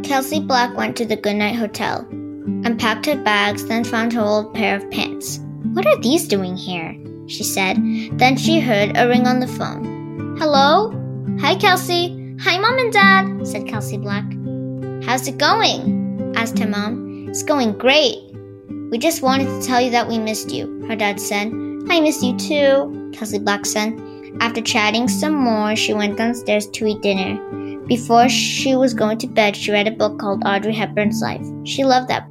Kelsey Black went to the Goodnight Hotel, unpacked her bags, then found her old pair of pants. "What are these doing here?" she said. Then she heard a ring on the phone. "Hello? Hi, Kelsey." "Hi, Mom and Dad," said Kelsey Black. "How's it going?" asked her mom. "It's going great. We just wanted to tell you that we missed you," her dad said. "I missed you too," Kelsey Black said. After chatting some more, she went downstairs to eat dinner. Before she was going to bed, she read a book called Audrey Hepburn's Life. She loved that book.